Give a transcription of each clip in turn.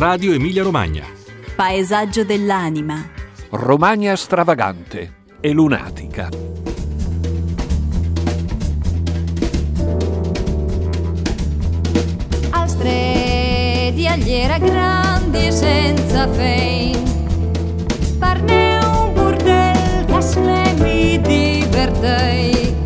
Radio Emilia Romagna. Paesaggio dell'anima. Romagna stravagante e lunatica. Al stredi agliera grandi senza fein, parne un burdel che mi divertei.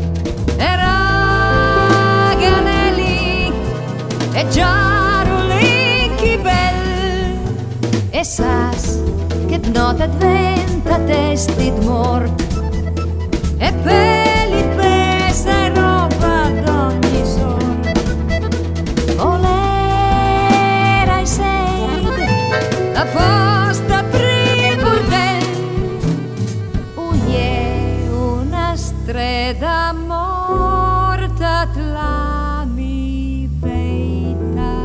Era ganelli e giaruli chi bel, e sas che nota diventa testit mort, e peli pesa e roba d'ogni sort. Volera i seid la posta pri burdel, uie una streda morta la mi veita.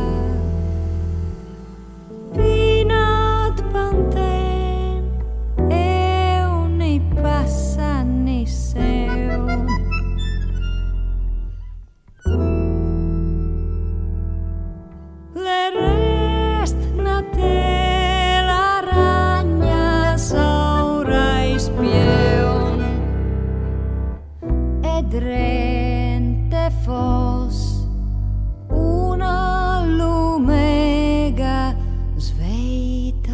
Pinat panten e uni passani seu. Le rest na te la ragna saura ispieun, e drente fos una lumega sveita.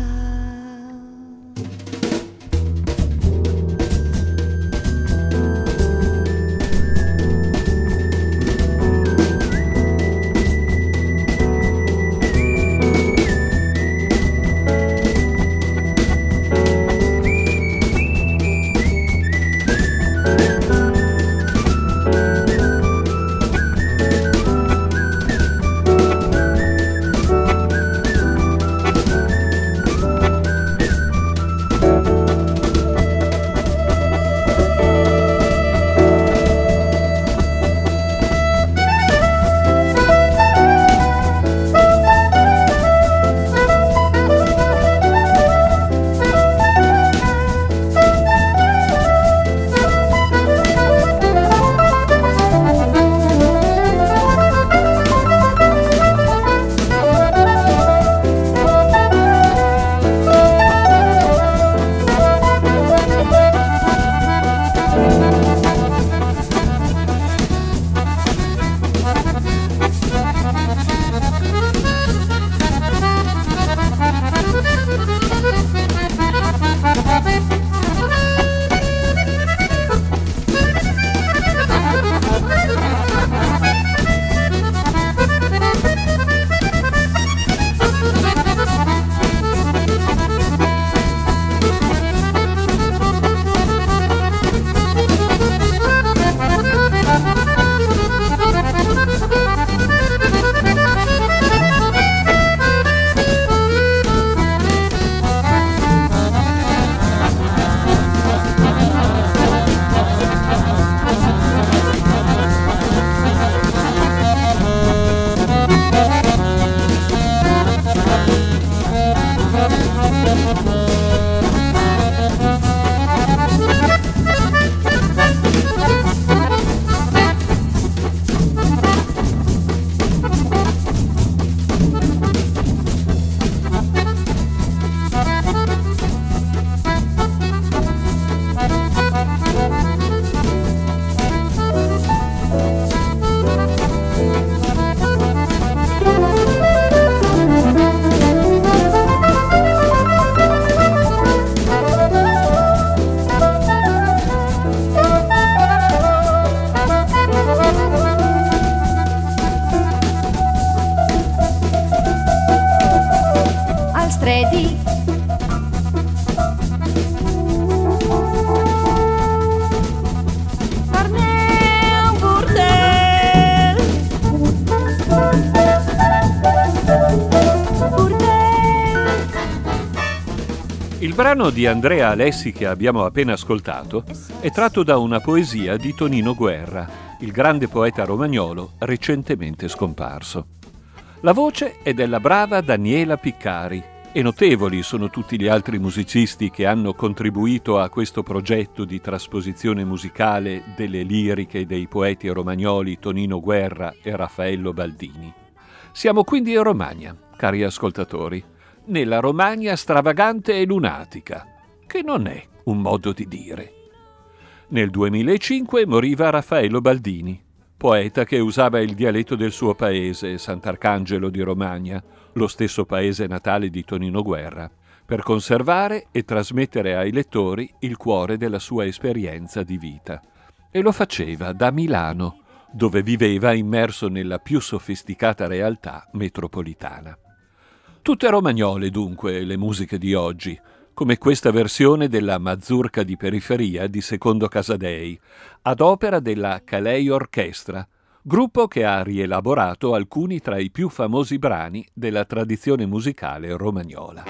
Il brano di Andrea Alessi che abbiamo appena ascoltato è tratto da una poesia di Tonino Guerra, il grande poeta romagnolo recentemente scomparso. La voce è della brava Daniela Piccari e notevoli sono tutti gli altri musicisti che hanno contribuito a questo progetto di trasposizione musicale delle liriche dei poeti romagnoli Tonino Guerra e Raffaello Baldini. Siamo quindi in Romagna, cari ascoltatori, nella Romagna stravagante e lunatica, che non è un modo di dire. Nel 2005 moriva Raffaello Baldini, poeta che usava il dialetto del suo paese, Sant'Arcangelo di Romagna, lo stesso paese natale di Tonino Guerra, per conservare e trasmettere ai lettori il cuore della sua esperienza di vita. E lo faceva da Milano, dove viveva immerso nella più sofisticata realtà metropolitana. Tutte romagnole, dunque, le musiche di oggi, come questa versione della Mazurka di periferia di Secondo Casadei, ad opera della Calei Orchestra, gruppo che ha rielaborato alcuni tra i più famosi brani della tradizione musicale romagnola.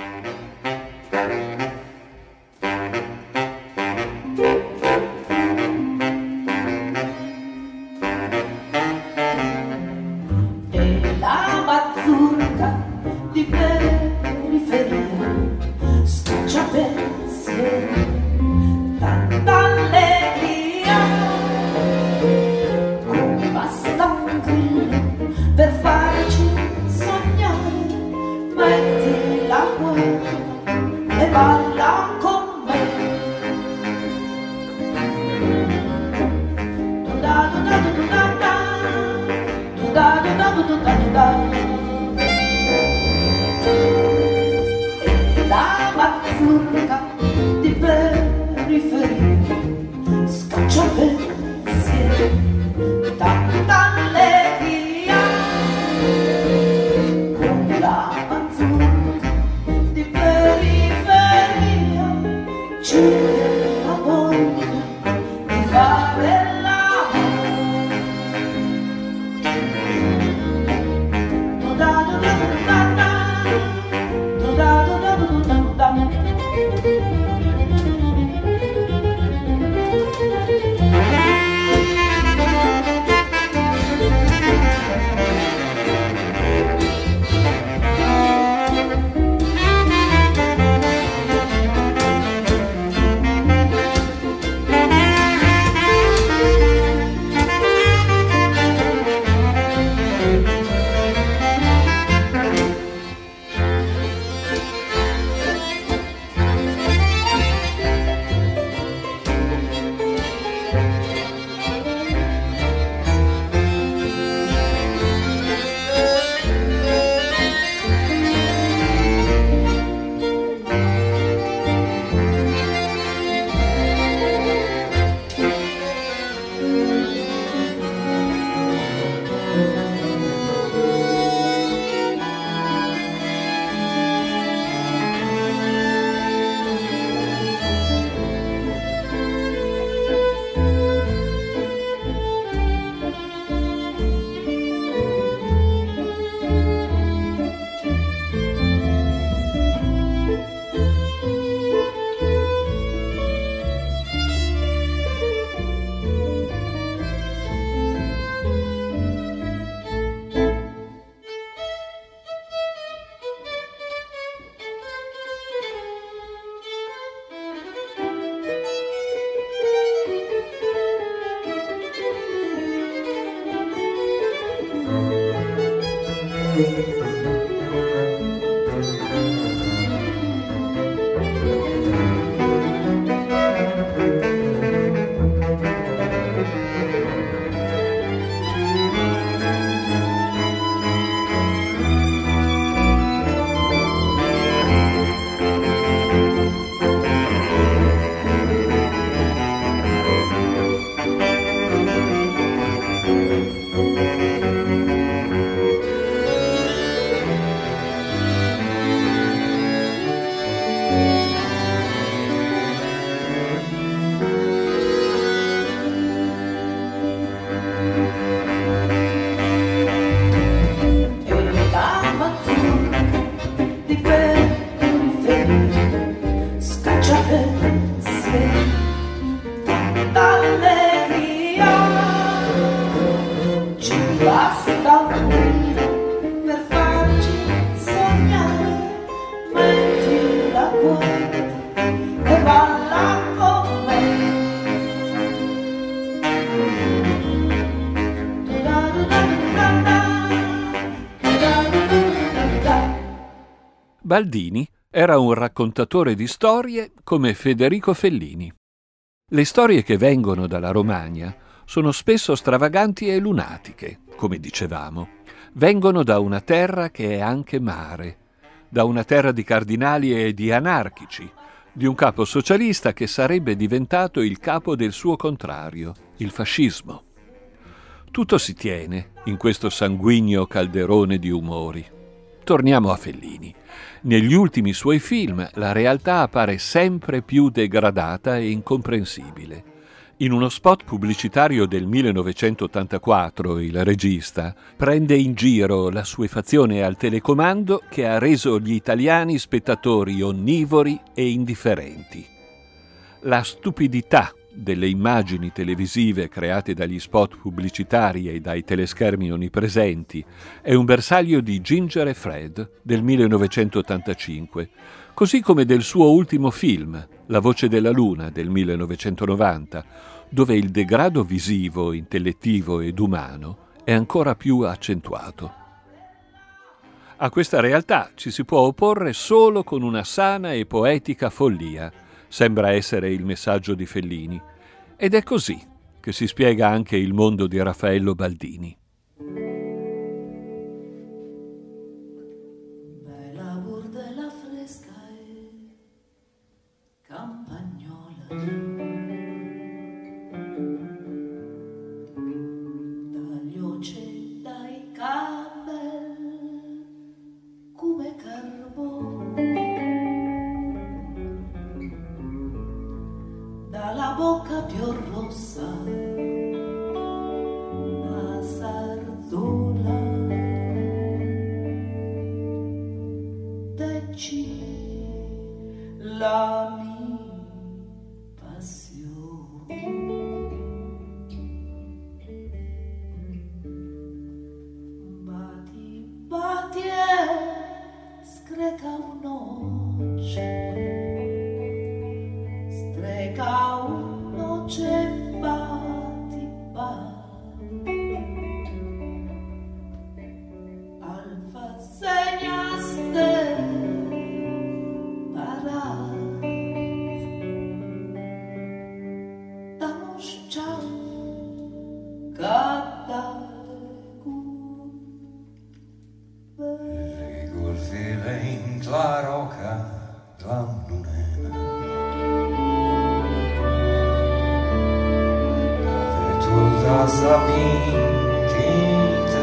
Baldini era un raccontatore di storie come Federico Fellini. Le storie che vengono dalla Romagna sono spesso stravaganti e lunatiche, come dicevamo. Vengono da una terra che è anche mare, da una terra di cardinali e di anarchici, di un capo socialista che sarebbe diventato il capo del suo contrario, il fascismo. Tutto si tiene in questo sanguigno calderone di umori. Torniamo a Fellini. Negli ultimi suoi film la realtà appare sempre più degradata e incomprensibile. In uno spot pubblicitario del 1984, il regista prende in giro l'assuefazione al telecomando che ha reso gli italiani spettatori onnivori e indifferenti. La stupidità delle immagini televisive create dagli spot pubblicitari e dai teleschermi onnipresenti è un bersaglio di Ginger e Fred del 1985, così come del suo ultimo film, La voce della luna del 1990, dove il degrado visivo, intellettivo ed umano è ancora più accentuato. A questa realtà ci si può opporre solo con una sana e poetica follia, sembra essere il messaggio di Fellini, ed è così che si spiega anche il mondo di Raffaello Baldini. Bella burdella fresca e campagnola, dagli oce, dai camel, come carbone, dalla bocca più rossa, una sardola, dacci la mia passione. Bati, bati e screca un'oce, streca un'oce, bati, bati, alfa segnaste parat, damoš čas, kada Rigurfile in la roca la lunena, tu da sapin che te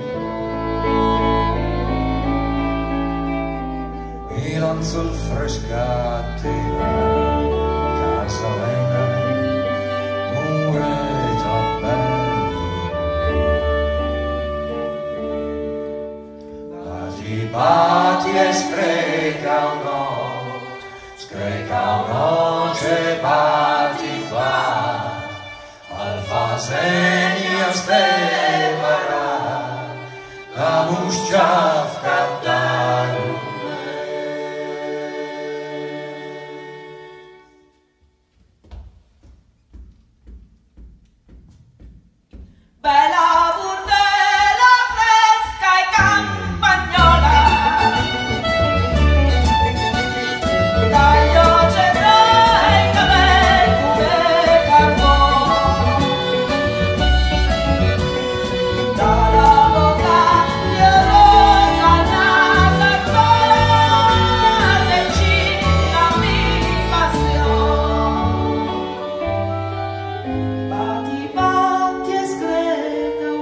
vuoi, e lanzo il frescate casa venga, mure già belli, bati bati e screca un'oce, bati bati, alfa segna stevara, la muščavka daru. bella burdella fresca e campagnola, dagli oce, dai camel, come carbone, dalla bocca più rosa, una sardola, dacci la mia passione. Bati, bati e screca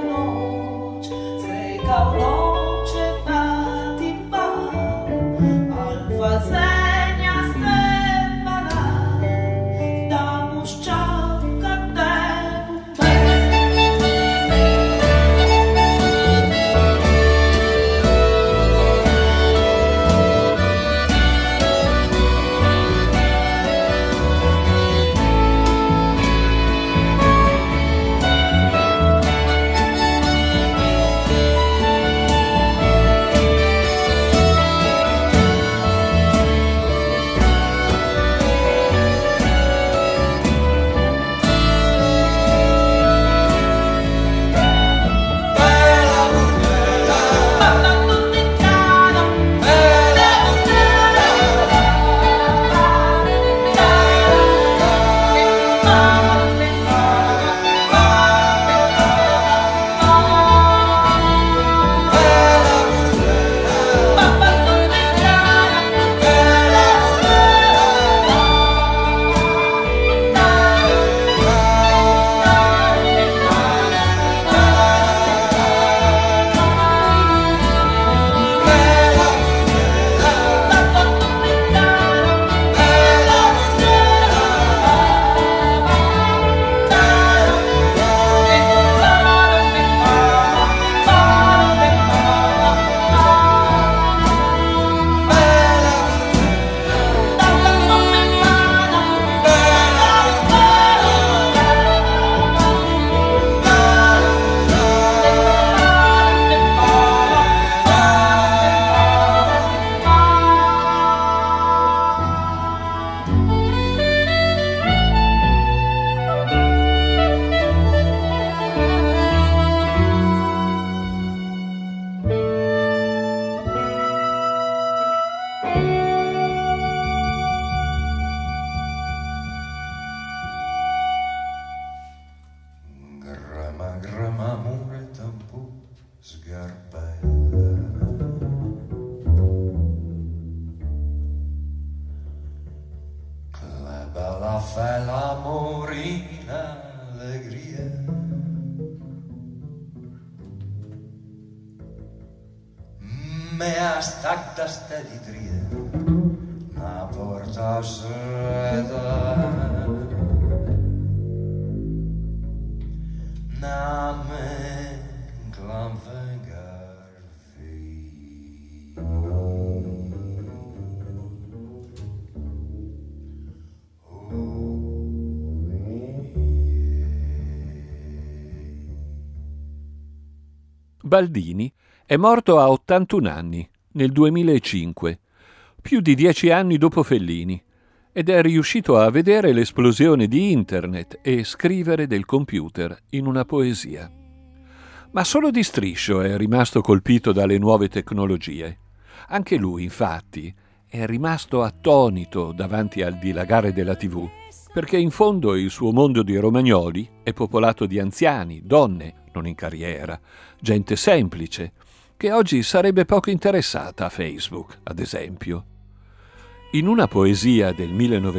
mea stacta sta di trie, na porta sveda, na me glam vengar vi. Baldini è morto a 81 anni, nel 2005, più di 10 anni dopo Fellini, ed è riuscito a vedere l'esplosione di Internet e scrivere del computer in una poesia. Ma solo di striscio è rimasto colpito dalle nuove tecnologie. Anche lui, infatti, è rimasto attonito davanti al dilagare della TV, perché in fondo il suo mondo di romagnoli è popolato di anziani, donne, non in carriera, gente semplice, che oggi sarebbe poco interessata a Facebook, ad esempio. In una poesia del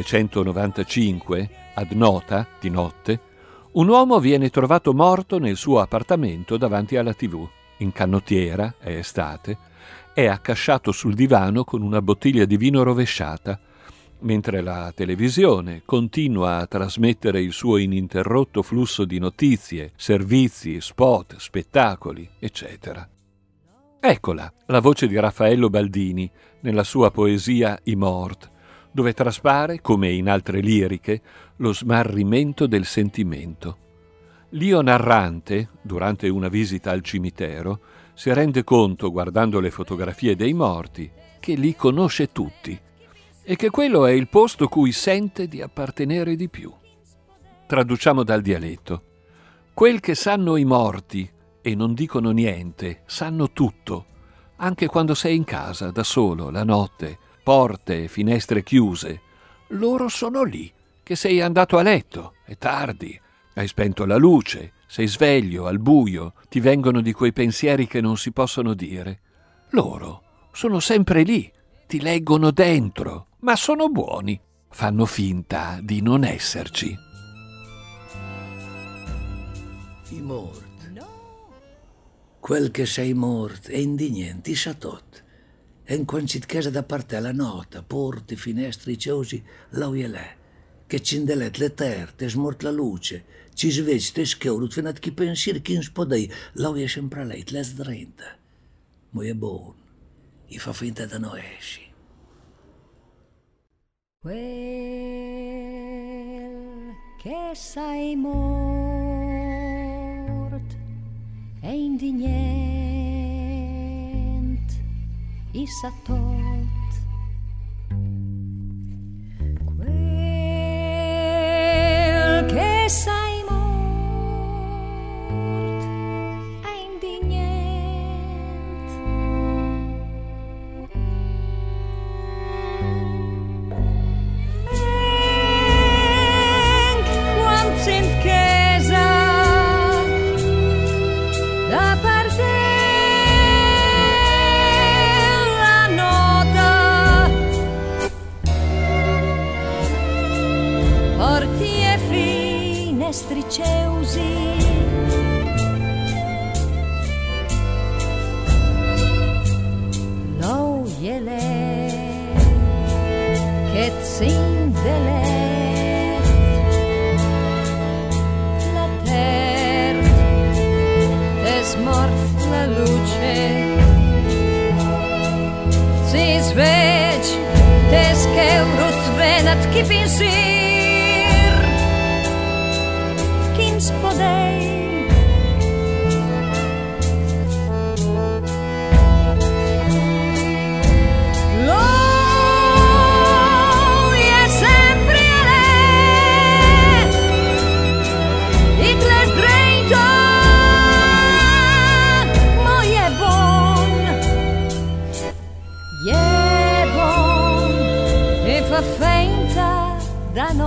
1995, Ad nota, di notte, un uomo viene trovato morto nel suo appartamento davanti alla TV. In canottiera, è estate, è accasciato sul divano con una bottiglia di vino rovesciata, mentre la televisione continua a trasmettere il suo ininterrotto flusso di notizie, servizi, spot, spettacoli, eccetera. Eccola, la voce di Raffaello Baldini nella sua poesia I Mort, dove traspare, come in altre liriche, lo smarrimento del sentimento. L'io narrante, durante una visita al cimitero, si rende conto, guardando le fotografie dei morti, che li conosce tutti e che quello è il posto cui sente di appartenere di più. Traduciamo dal dialetto. Quel che sanno i morti e non dicono niente, sanno tutto, anche quando sei in casa, da solo, la notte, porte e finestre chiuse. Loro sono lì, che sei andato a letto, è tardi, hai spento la luce, sei sveglio, al buio, ti vengono di quei pensieri che non si possono dire. Loro sono sempre lì, ti leggono dentro, ma sono buoni, fanno finta di non esserci. I mort. Quel che sei mort è indignante, sa tot. E in quanti casa da parte alla nota, porte, finestre, chiusi, là e là. Che cindelet le terte, smort la luce, ci svegli, te schiurut, fino a chi pensieri, chi spodei, là e sempre lei, le sdrenta. Ma è buono, e fa finta da non esci. Quel che sei mort è indignant, i sa tot. Quel che sei mort è indignant. Enc quant in chiesa da parte la nota, porti e finestri chiusi, lo iele che zindelet la terra es mort la luce, si svegli des che urut venat chi pensir, chi spodei. Lui è sempre a lei, ik les dreita, ma è bon, e fa finta da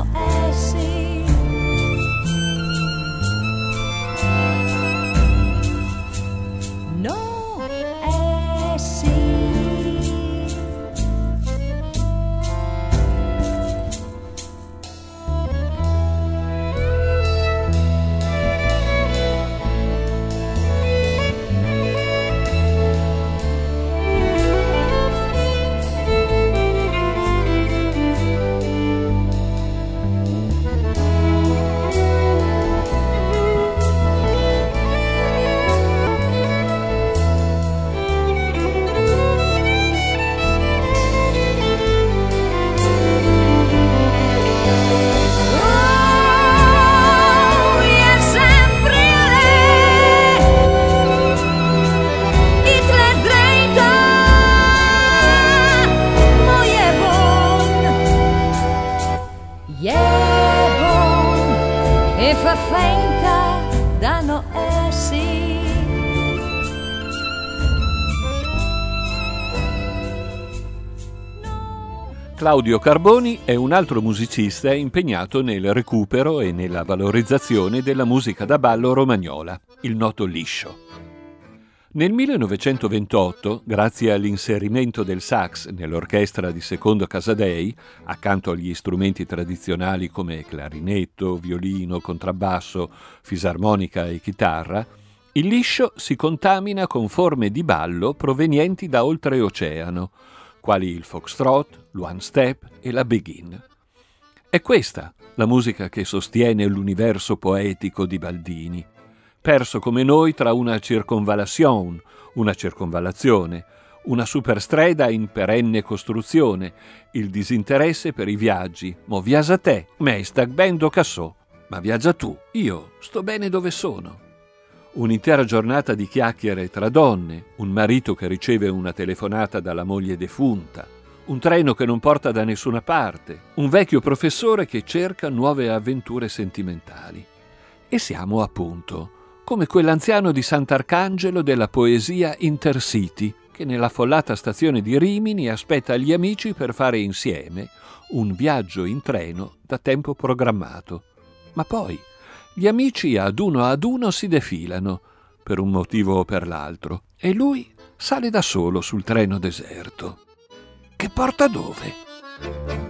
Claudio Carboni è un altro musicista impegnato nel recupero e nella valorizzazione della musica da ballo romagnola, il noto liscio. Nel 1928, grazie all'inserimento del sax nell'orchestra di Secondo Casadei, accanto agli strumenti tradizionali come clarinetto, violino, contrabbasso, fisarmonica e chitarra, il liscio si contamina con forme di ballo provenienti da oltreoceano, quali il foxtrot, l'one step e la begin. È questa la musica che sostiene l'universo poetico di Baldini, perso come noi tra una circonvallation, una circonvallazione, una superstrada in perenne costruzione, il disinteresse per i viaggi. Mo viaggia te, me stag ben do cassò, ma viaggia tu, io sto bene dove sono. Un'intera giornata di chiacchiere tra donne, un marito che riceve una telefonata dalla moglie defunta, un treno che non porta da nessuna parte, un vecchio professore che cerca nuove avventure sentimentali. E siamo appunto come quell'anziano di Sant'Arcangelo della poesia Intercity, che nella affollata stazione di Rimini aspetta gli amici per fare insieme un viaggio in treno da tempo programmato. Ma poi gli amici ad uno si defilano, per un motivo o per l'altro, e lui sale da solo sul treno deserto. Che porta dove?